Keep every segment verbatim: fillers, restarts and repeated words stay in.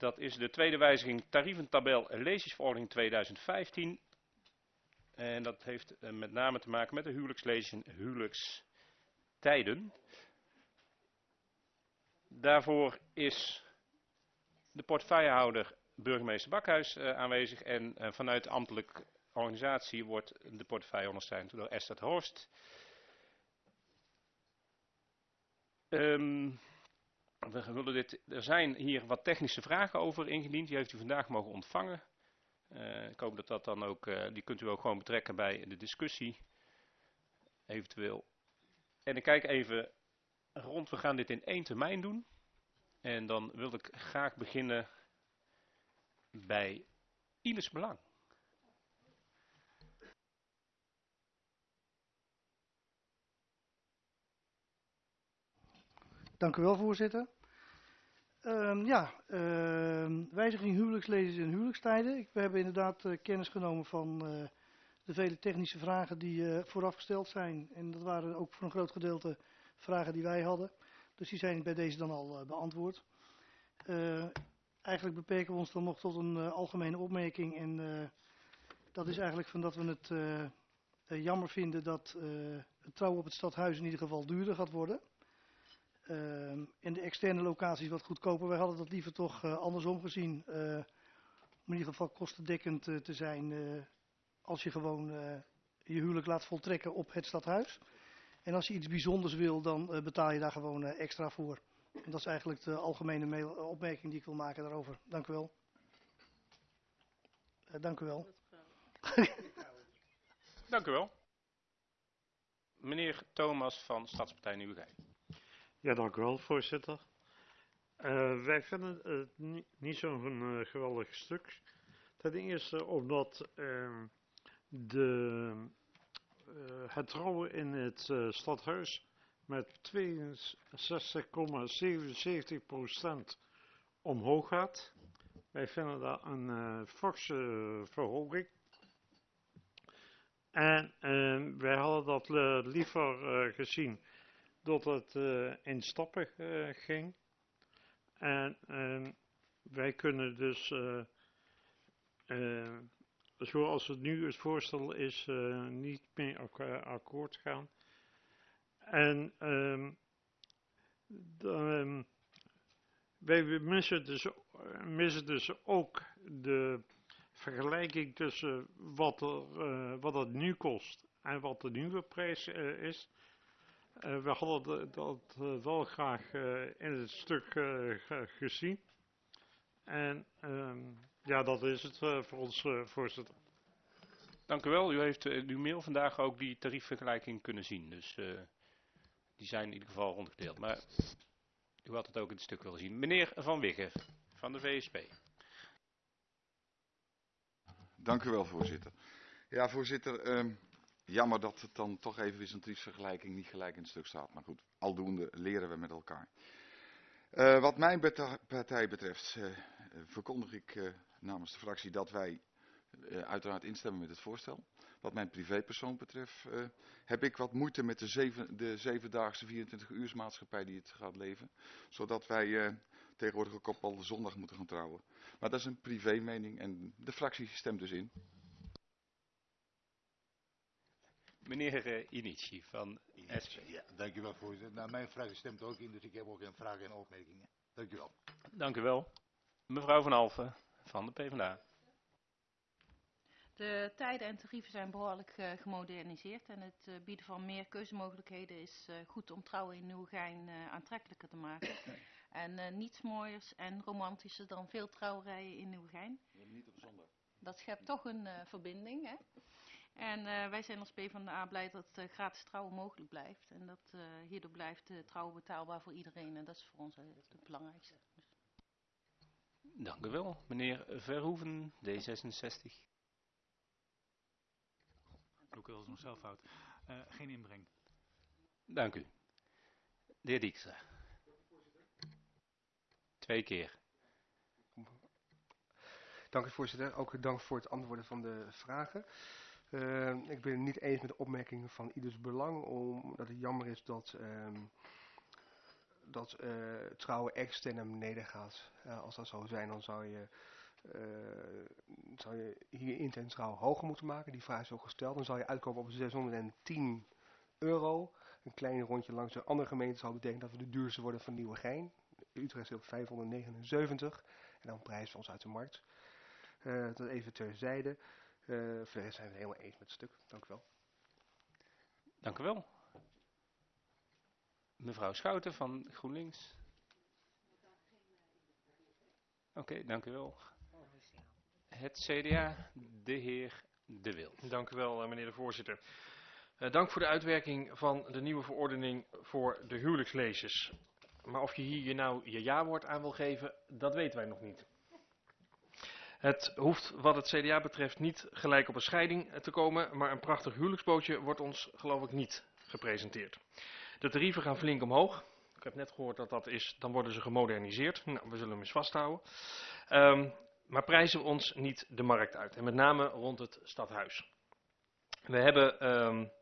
Dat is de tweede wijziging tarieventabel leesjesverordening tweeduizend vijftien. En dat heeft uh, met name te maken met de huwelijkslees en huwelijkstijden. Daarvoor is de portefeuillehouder burgemeester Bakhuis uh, aanwezig. En uh, vanuit de ambtelijke organisatie wordt de portefeuille ondersteund door Esther Horst. Um, we willen dit, er zijn hier wat technische vragen over ingediend. Die heeft u vandaag mogen ontvangen. Uh, ik hoop dat dat dan ook, uh, die kunt u ook gewoon betrekken bij de discussie. Eventueel. En ik kijk even rond. We gaan dit in één termijn doen. En dan wil ik graag beginnen bij Ines Belang. Dank u wel, voorzitter. Um, ja, uh, wijziging huwelijkslezers en huwelijkstijden. We hebben inderdaad uh, kennis genomen van uh, de vele technische vragen die uh, vooraf gesteld zijn. En dat waren ook voor een groot gedeelte vragen die wij hadden. Dus die zijn bij deze dan al uh, beantwoord. Uh, eigenlijk beperken we ons dan nog tot een uh, algemene opmerking. En uh, dat is eigenlijk van dat we het uh, uh, jammer vinden dat uh, het trouwen op het stadhuis in ieder geval duurder gaat worden. Uh, en de externe locaties wat goedkoper. Wij hadden dat liever toch uh, andersom gezien. Uh, om in ieder geval kostendekkend uh, te zijn uh, als je gewoon uh, je huwelijk laat voltrekken op het stadhuis. En als je iets bijzonders wil, dan uh, betaal je daar gewoon uh, extra voor. En dat is eigenlijk de algemene mail, uh, opmerking die ik wil maken daarover. Dank u wel. Uh, dank u wel. Dank u wel. Meneer Thomas van Stadspartij Nieuwegein. Ja, dank u wel, voorzitter. Uh, wij vinden het niet, niet zo'n uh, geweldig stuk. Ten eerste omdat uh, de, uh, het trouwen in het uh, stadhuis met tweeënzestig komma zevenenzeventig procent omhoog gaat. Wij vinden dat een uh, forse uh, verhoging. En uh, wij hadden dat uh, liever uh, gezien dat het uh, in stappen uh, ging. En uh, wij kunnen dus, uh, uh, zoals het nu het voorstel is, uh, niet meer ak- akkoord gaan. En um, de, wij missen dus, missen dus ook de vergelijking tussen wat, er, uh, wat het nu kost en wat de nieuwe prijs uh, is. Uh, we hadden dat uh, wel graag uh, in het stuk uh, gezien. En um, ja, dat is het uh, voor ons, uh, voorzitter. Dank u wel. U heeft uh, uw mail vandaag ook die tariefvergelijking kunnen zien. Dus uh, die zijn in ieder geval rondgedeeld. Maar u had het ook in het stuk willen zien. Meneer Van Wiggen van de V S P. Dank u wel, voorzitter. Ja, voorzitter. Um... Jammer dat het dan toch even is een tariefvergelijking niet gelijk in het stuk staat. Maar goed, aldoende leren we met elkaar. Uh, wat mijn partij betreft uh, verkondig ik uh, namens de fractie dat wij uh, uiteraard instemmen met het voorstel. Wat mijn privépersoon betreft uh, heb ik wat moeite met de, zeven, de zevendaagse vierentwintig uursmaatschappij die het gaat leven. Zodat wij uh, tegenwoordig ook op al de zondag moeten gaan trouwen. Maar dat is een privé mening en de fractie stemt dus in. Meneer uh, Inici van S P. Ja, dank u wel, voorzitter. Nou, mijn fractie stemt ook in, dus ik heb ook geen vragen en opmerkingen. Dank u wel. Dank u wel. Mevrouw Van Alphen van de PvdA. De tijden en tarieven zijn behoorlijk uh, gemoderniseerd en het uh, bieden van meer keuzemogelijkheden is uh, goed om trouwen in Nieuwegein uh, aantrekkelijker te maken. En uh, niets mooiers en romantischer dan veel trouwerijen in Nieuwegein. Niet op zondag. Dat schept toch een uh, verbinding, hè? En uh, wij zijn als PvdA blij dat uh, gratis trouwen mogelijk blijft. En dat uh, hierdoor blijft uh, trouwen betaalbaar voor iedereen. En dat is voor ons uh, het belangrijkste. Dus. Dank u wel. Meneer Verhoeven, D zesenzestig. Ook wel eens nog zelf fout. Uh, geen inbreng. Dank u. De heer Dijkstra. Twee keer. Dank u, voorzitter. Ook dank voor het antwoorden van de vragen. Uh, ik ben het niet eens met de opmerking van ieders belang, omdat het jammer is dat, um, dat uh, trouwen extern naar beneden gaat. Uh, als dat zou zijn, dan zou je, uh, zou je hier intern trouw hoger moeten maken. Die vraag is ook gesteld. Dan zou je uitkomen op zeshonderdtien euro. Een klein rondje langs de andere gemeenten zou betekenen dat we de duurste worden van Nieuwegein. Utrecht zit op vijfhonderdnegenenzeventig. En dan prijzen we ons uit de markt. Uh, dat even terzijde. Uh, voor de rest zijn we het helemaal eens met het stuk. Dank u wel. Dank u wel. Mevrouw Schouten van GroenLinks. Oké, okay, dank u wel. Het C D A, de heer De Wild. Dank u wel, meneer de voorzitter. Uh, dank voor de uitwerking van de nieuwe verordening voor de huwelijksleges. Maar of je hier nou je ja-woord aan wil geven, dat weten wij nog niet. Het hoeft wat het C D A betreft niet gelijk op een scheiding te komen, maar een prachtig huwelijksbootje wordt ons geloof ik niet gepresenteerd. De tarieven gaan flink omhoog. Ik heb net gehoord dat dat is, dan worden ze gemoderniseerd. Nou, we zullen hem eens vasthouden. Um, maar prijzen we ons niet de markt uit. En met name rond het stadhuis. We hebben um,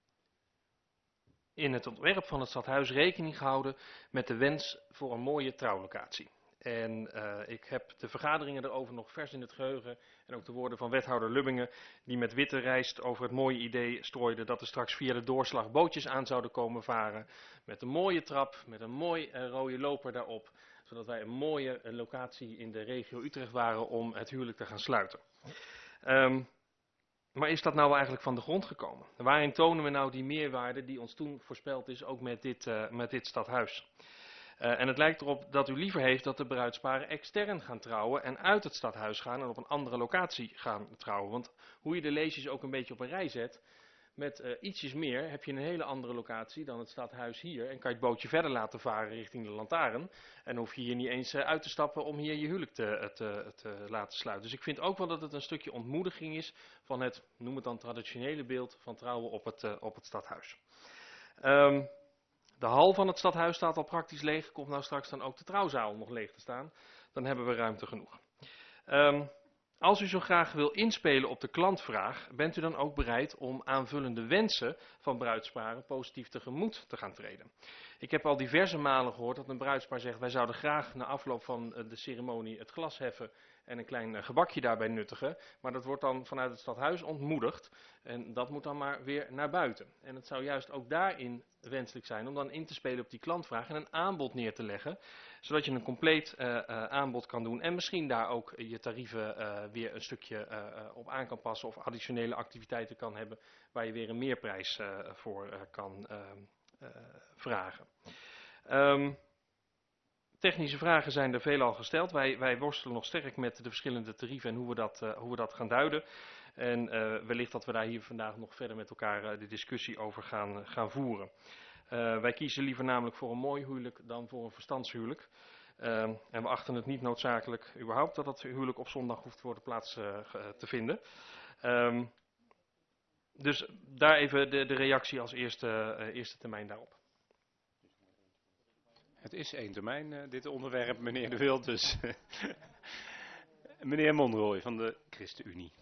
in het ontwerp van het stadhuis rekening gehouden met de wens voor een mooie trouwlocatie. En uh, ik heb de vergaderingen erover nog vers in het geheugen. En ook de woorden van wethouder Lubbingen, die met witte rijst over het mooie idee strooide dat er straks via de doorslag bootjes aan zouden komen varen. Met een mooie trap, met een mooi uh, rode loper daarop. Zodat wij een mooie uh, locatie in de regio Utrecht waren om het huwelijk te gaan sluiten. Um, maar is dat nou eigenlijk van de grond gekomen? Waarin tonen we nou die meerwaarde die ons toen voorspeld is, ook met dit, uh, met dit stadhuis? Uh, en het lijkt erop dat u liever heeft dat de bruidsparen extern gaan trouwen en uit het stadhuis gaan en op een andere locatie gaan trouwen. Want hoe je de leesjes ook een beetje op een rij zet, met uh, ietsjes meer heb je een hele andere locatie dan het stadhuis hier. En kan je het bootje verder laten varen richting de Lantaarn. En hoef je hier niet eens uh, uit te stappen om hier je huwelijk te, te, te laten sluiten. Dus ik vind ook wel dat het een stukje ontmoediging is van het, noem het dan traditionele beeld van trouwen op het, uh, op het stadhuis. Um, De hal van het stadhuis staat al praktisch leeg. Komt nou straks dan ook de trouwzaal nog leeg te staan. Dan hebben we ruimte genoeg. Um, als u zo graag wil inspelen op de klantvraag, bent u dan ook bereid om aanvullende wensen van bruidsparen positief tegemoet te gaan treden? Ik heb al diverse malen gehoord dat een bruidspaar zegt, wij zouden graag na afloop van de ceremonie het glas heffen en een klein gebakje daarbij nuttigen. Maar dat wordt dan vanuit het stadhuis ontmoedigd en dat moet dan maar weer naar buiten. En het zou juist ook daarin wenselijk zijn om dan in te spelen op die klantvraag en een aanbod neer te leggen. Zodat je een compleet uh, uh, aanbod kan doen en misschien daar ook je tarieven uh, weer een stukje uh, uh, op aan kan passen of additionele activiteiten kan hebben waar je weer een meerprijs uh, voor uh, kan uh, uh, vragen. Um, technische vragen zijn er veelal gesteld. Wij, wij worstelen nog sterk met de verschillende tarieven en hoe we dat, uh, hoe we dat gaan duiden. En uh, wellicht dat we daar hier vandaag nog verder met elkaar uh, de discussie over gaan, gaan voeren. Uh, wij kiezen liever namelijk voor een mooi huwelijk dan voor een verstandshuwelijk. Uh, en we achten het niet noodzakelijk überhaupt dat het huwelijk op zondag hoeft worden plaats uh, te vinden. Um, dus daar even de, de reactie als eerste, uh, eerste termijn daarop. Het is één termijn, uh, dit onderwerp, meneer De Wild. Dus meneer Monrooy van de ChristenUnie.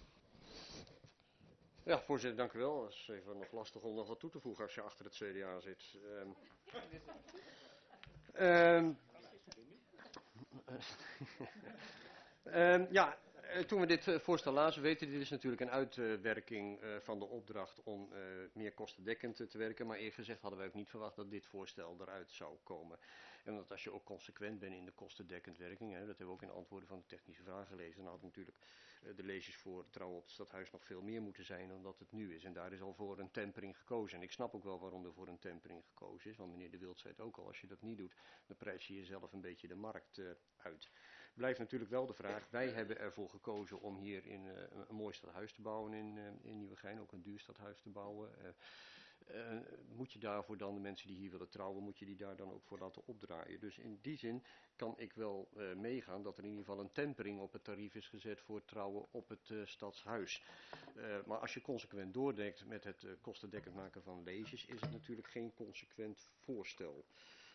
Ja, voorzitter, dank u wel. Het is even nog lastig om nog wat toe te voegen als je achter het C D A zit. Um, um, um, ja, toen we dit uh, voorstel lazen, weten dit is natuurlijk een uitwerking uh, van de opdracht om uh, meer kostendekkend uh, te werken. Maar eerlijk gezegd hadden wij ook niet verwacht dat dit voorstel eruit zou komen. En dat als je ook consequent bent in de kostendekkend werking, hè, dat hebben we ook in de antwoorden van de technische vraag gelezen, dan had natuurlijk uh, de leesjes voor trouwen op het stadhuis nog veel meer moeten zijn dan dat het nu is. En daar is al voor een tempering gekozen. En ik snap ook wel waarom er voor een tempering gekozen is, want meneer De Wild zei het ook al, als je dat niet doet, dan prijs je jezelf een beetje de markt uh, uit. Blijft natuurlijk wel de vraag, wij hebben ervoor gekozen om hier in, uh, een mooi stadhuis te bouwen in, uh, in Nieuwegein, ook een duur stadhuis te bouwen. Uh, Uh, moet je daarvoor dan de mensen die hier willen trouwen, moet je die daar dan ook voor laten opdraaien. Dus in die zin kan ik wel uh, meegaan dat er in ieder geval een tempering op het tarief is gezet voor trouwen op het uh, stadshuis. Uh, maar als je consequent doordenkt met het uh, kostendekkend maken van leges, is het natuurlijk geen consequent voorstel.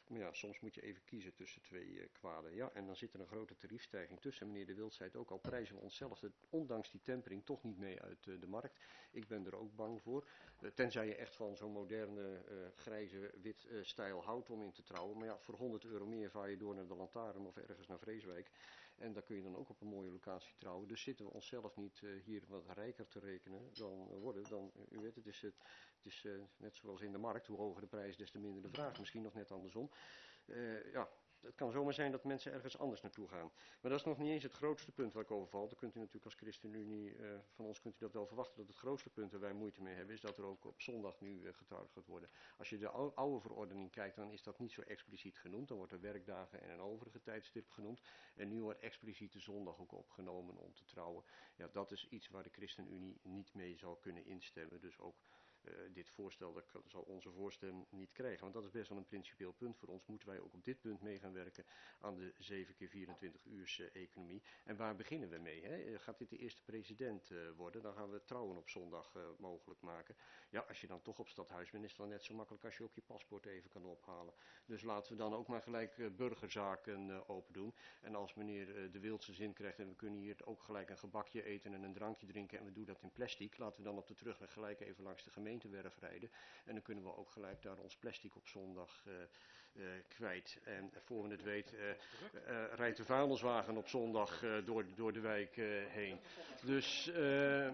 Maar ja, soms moet je even kiezen tussen twee uh, kwaden. Ja, en dan zit er een grote tariefstijging tussen. Meneer De Wild zei het ook al, prijzen we onszelf het, ondanks die tempering toch niet mee uit uh, de markt. Ik ben er ook bang voor. Uh, tenzij je echt van zo'n moderne uh, grijze wit uh, stijl houdt om in te trouwen. Maar ja, voor honderd euro meer vaar je door naar de Lantaarn of ergens naar Vreeswijk. En daar kun je dan ook op een mooie locatie trouwen. Dus zitten we onszelf niet uh, hier wat rijker te rekenen dan uh, worden. Dan, uh, u weet, het is, het is uh, net zoals in de markt. Hoe hoger de prijs, des te minder de vraag. Misschien nog net andersom. Uh, ja, het kan zomaar zijn dat mensen ergens anders naartoe gaan. Maar dat is nog niet eens het grootste punt waar ik over val. Dan kunt u natuurlijk als ChristenUnie, uh, van ons kunt u dat wel verwachten. Dat het grootste punt waar wij moeite mee hebben, is dat er ook op zondag nu uh, getrouwd gaat worden. Als je de ou oude verordening kijkt, dan is dat niet zo expliciet genoemd. Dan wordt er werkdagen en een overige tijdstip genoemd. En nu wordt expliciet de zondag ook opgenomen om te trouwen. Ja, dat is iets waar de ChristenUnie niet mee zal kunnen instemmen. Dus ook Uh, dit voorstel, dat zal onze voorstem niet krijgen. Want dat is best wel een principieel punt voor ons. Moeten wij ook op dit punt mee gaan werken aan de zeven keer vierentwintig uurs uh, economie. En waar beginnen we mee? Hè? Gaat dit de eerste president uh, worden? Dan gaan we trouwen op zondag uh, mogelijk maken. Ja, als je dan toch op stadhuis bent, is het dan net zo makkelijk als je ook je paspoort even kan ophalen. Dus laten we dan ook maar gelijk uh, burgerzaken uh, open doen. En als meneer uh, De Wild zijn zin krijgt en we kunnen hier ook gelijk een gebakje eten en een drankje drinken en we doen dat in plastic, laten we dan op de terugweg gelijk even langs de gemeentewerf rijden. En dan kunnen we ook gelijk daar ons plastic op zondag uh, uh, kwijt. En voor we het weet uh, uh, rijdt de vuilniswagen op zondag uh, door, door de wijk uh, heen. Dus uh,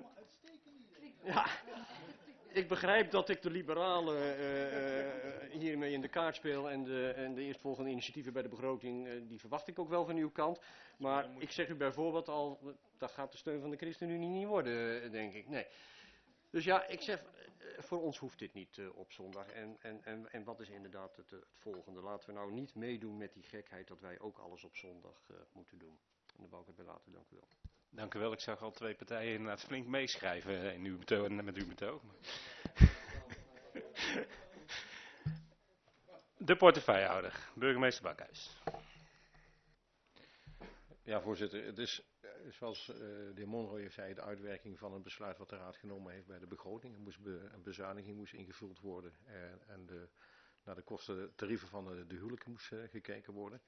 ja, ik begrijp dat ik de liberalen uh, uh, hiermee in de kaart speel en de, en de eerstvolgende initiatieven bij de begroting, uh, die verwacht ik ook wel van uw kant. Maar ik zeg u bijvoorbeeld al, dat gaat de steun van de ChristenUnie niet worden, denk ik. Nee. Dus ja, ik zeg, voor ons hoeft dit niet uh, op zondag. En, en, en, en wat is inderdaad het, het volgende? Laten we nou niet meedoen met die gekheid dat wij ook alles op zondag uh, moeten doen. En daar wou ik het bij laten, dank u wel. Dank u wel, ik zag al twee partijen inderdaad flink meeschrijven in uw betoog en met uw betoog. De portefeuillehouder, burgemeester Bakhuis. Ja, voorzitter, het is zoals uh, de heer Monrooy zei, de uitwerking van een besluit wat de Raad genomen heeft bij de begroting. Er moest be, een bezuiniging moest ingevuld worden en, en de, naar de kosten, tarieven van de, de huwelijken moest uh, gekeken worden.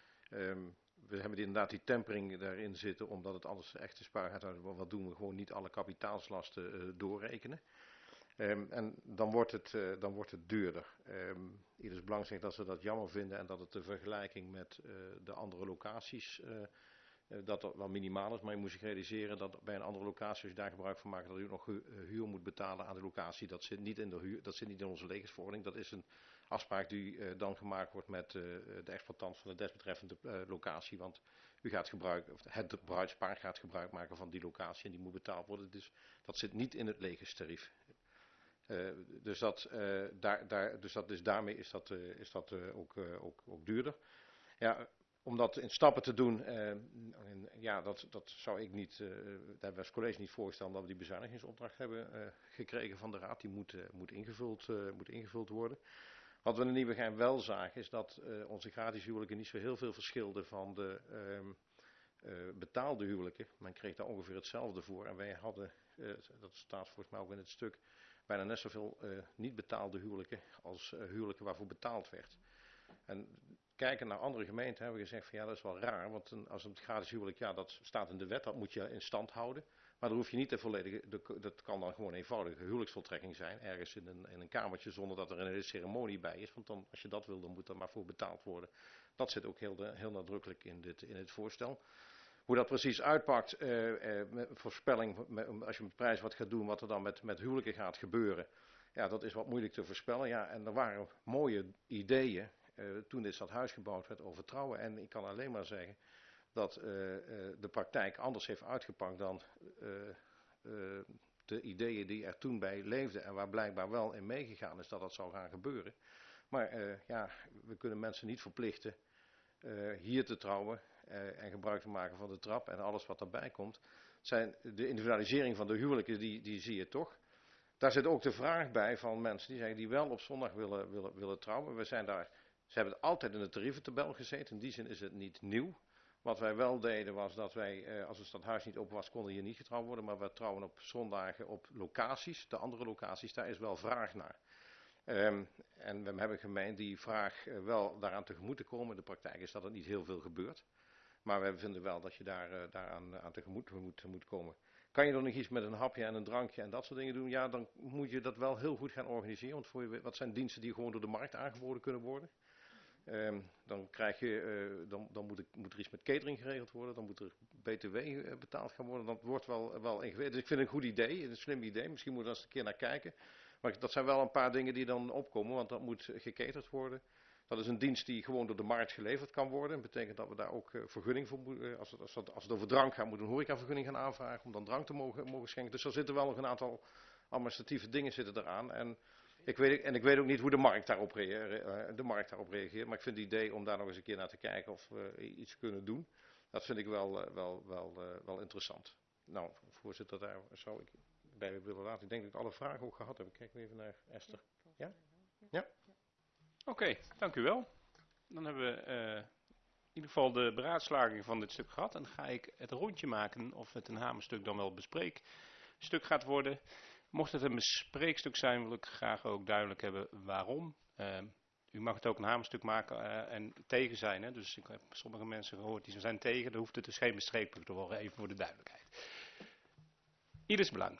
Um, we hebben inderdaad die tempering daarin zitten, omdat het anders echt te spaar gaat. Wat doen we? Gewoon niet alle kapitaalslasten uh, doorrekenen. Um, en dan wordt het, uh, dan wordt het duurder. Um, Ieders Belang zegt dat ze dat jammer vinden en dat het de vergelijking met uh, de andere locaties uh, uh, dat dat wel minimaal is. Maar je moet zich realiseren dat bij een andere locatie, als je daar gebruik van maakt, dat u nog hu huur moet betalen aan de locatie. Dat zit niet in de huur, dat zit niet in onze legersverordening. Dat is een afspraak die uh, dan gemaakt wordt met uh, de exploitant van de desbetreffende uh, locatie. Want u gaat gebruik, of het bruidspaar gaat gebruik maken van die locatie en die moet betaald worden. Dus dat zit niet in het legerstarief. Uh, dus, dat, uh, daar, daar, dus dat is daarmee is dat, uh, is dat uh, ook, uh, ook, ook duurder. Ja, om dat in stappen te doen, uh, en, ja, dat, dat zou ik niet, uh, daar hebben we als college niet voorgesteld, omdat we die bezuinigingsopdracht hebben uh, gekregen van de Raad. Die moet, uh, moet, ingevuld, uh, moet ingevuld worden. Wat we in Nieuwegein wel zagen, is dat uh, onze gratis huwelijken niet zo heel veel verschilden van de um, uh, betaalde huwelijken. Men kreeg daar ongeveer hetzelfde voor. En wij hadden, uh, dat staat volgens mij ook in het stuk, bijna net zoveel uh, niet betaalde huwelijken als uh, huwelijken waarvoor betaald werd. En kijken naar andere gemeenten hebben we gezegd van ja, dat is wel raar, want een, als een gratis huwelijk, ja, dat staat in de wet, dat moet je in stand houden. Maar dan hoef je niet de volledige, de, dat kan dan gewoon een eenvoudige huwelijksvoltrekking zijn, ergens in een, in een kamertje zonder dat er een hele ceremonie bij is. Want dan, als je dat wil, dan moet er maar voor betaald worden. Dat zit ook heel, de, heel nadrukkelijk in dit, in het voorstel. Hoe dat precies uitpakt, uh, uh, met voorspelling, met, als je met prijs wat gaat doen, wat er dan met, met huwelijken gaat gebeuren. Ja, dat is wat moeilijk te voorspellen. Ja, en er waren mooie ideeën uh, toen dit stadhuis gebouwd werd over trouwen. En ik kan alleen maar zeggen dat uh, uh, de praktijk anders heeft uitgepakt dan uh, uh, de ideeën die er toen bij leefden. En waar blijkbaar wel in meegegaan is dat dat zou gaan gebeuren. Maar uh, ja, we kunnen mensen niet verplichten uh, hier te trouwen. Uh, en gebruik te maken van de trap en alles wat daarbij komt. Zijn de individualisering van de huwelijken, die, die zie je toch. Daar zit ook de vraag bij van mensen die zeggen die wel op zondag willen, willen, willen trouwen. We zijn daar, ze hebben altijd in de tarieventabel gezeten, in die zin is het niet nieuw. Wat wij wel deden was dat wij, uh, als het stadhuis niet open was, konden hier niet getrouwd worden. Maar we trouwen op zondagen op locaties, de andere locaties, daar is wel vraag naar. Um, en we hebben een gemeente die vraagt uh, wel daaraan tegemoet te komen. In de praktijk is dat er niet heel veel gebeurt. Maar we vinden wel dat je daar, uh, daaraan aan tegemoet moet, moet komen. Kan je dan nog iets met een hapje en een drankje en dat soort dingen doen? Ja, dan moet je dat wel heel goed gaan organiseren. Want voor je, wat zijn diensten die gewoon door de markt aangeboden kunnen worden? Um, dan krijg je, uh, dan, dan moet, ik, moet er iets met catering geregeld worden. Dan moet er B T W uh, betaald gaan worden. Dat wordt wel, wel ingewikkeld. Dus ik vind het een goed idee, een slim idee. Misschien moeten we daar eens een keer naar kijken. Maar dat zijn wel een paar dingen die dan opkomen, want dat moet gecaterd worden. Dat is een dienst die gewoon door de markt geleverd kan worden. Dat betekent dat we daar ook uh, vergunning voor moeten, uh, als, het, als, het, als het over drank gaat, moeten we een horecavergunning gaan aanvragen om dan drank te mogen, mogen schenken. Dus er zitten wel nog een aantal administratieve dingen zitten eraan. En ik weet, en ik weet ook niet hoe de markt, daarop rea- uh, de markt daarop reageert. Maar ik vind het idee om daar nog eens een keer naar te kijken of we iets kunnen doen. Dat vind ik wel, uh, wel, wel, uh, wel interessant. Nou, voorzitter, daar zou ik bij willen laten. Ik denk dat ik alle vragen ook gehad heb. Ik kijk even naar Esther. Ja? Ja? Oké, okay, dank u wel. Dan hebben we uh, in ieder geval de beraadslaging van dit stuk gehad. En dan ga ik het rondje maken of het een hamerstuk dan wel bespreekstuk gaat worden. Mocht het een bespreekstuk zijn, wil ik graag ook duidelijk hebben waarom. Uh, u mag het ook een hamerstuk maken uh, en tegen zijn. Hè? Dus ik heb sommige mensen gehoord die zijn tegen. Dan hoeft het dus geen bespreekstuk te worden, even voor de duidelijkheid. Ieders belang.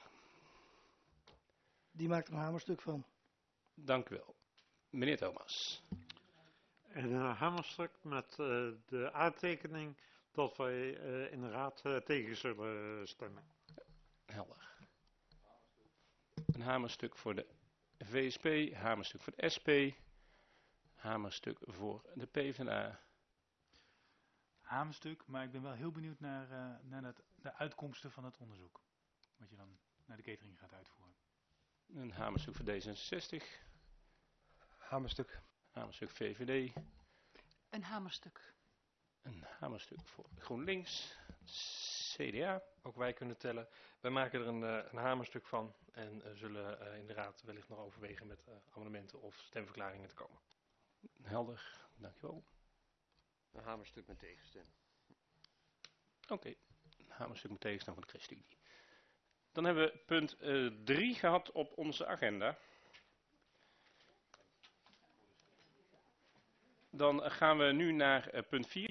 Die maakt er een hamerstuk van. Dank u wel. Meneer Thomas. Een uh, hamerstuk met uh, de aantekening dat wij uh, in de raad uh, tegen zullen stemmen. Helder. Een hamerstuk voor de V S P, hamerstuk voor de S P, hamerstuk voor de PvdA. Hamerstuk, maar ik ben wel heel benieuwd naar, uh, naar het, de uitkomsten van het onderzoek. Wat je dan naar de catering gaat uitvoeren. Een hamerstuk voor D zesenzestig. Hamerstuk. Hamerstuk V V D. Een hamerstuk. Een hamerstuk voor GroenLinks. C D A. Ook wij kunnen tellen. Wij maken er een, uh, een hamerstuk van en uh, zullen uh, in de raad wellicht nog overwegen met uh, amendementen of stemverklaringen te komen. Helder, dankjewel. Een hamerstuk met tegenstem. Oké, okay. Een hamerstuk met tegenstem van de ChristenUnie. Dan hebben we punt drie uh, gehad op onze agenda. Dan gaan we nu naar uh, punt vier.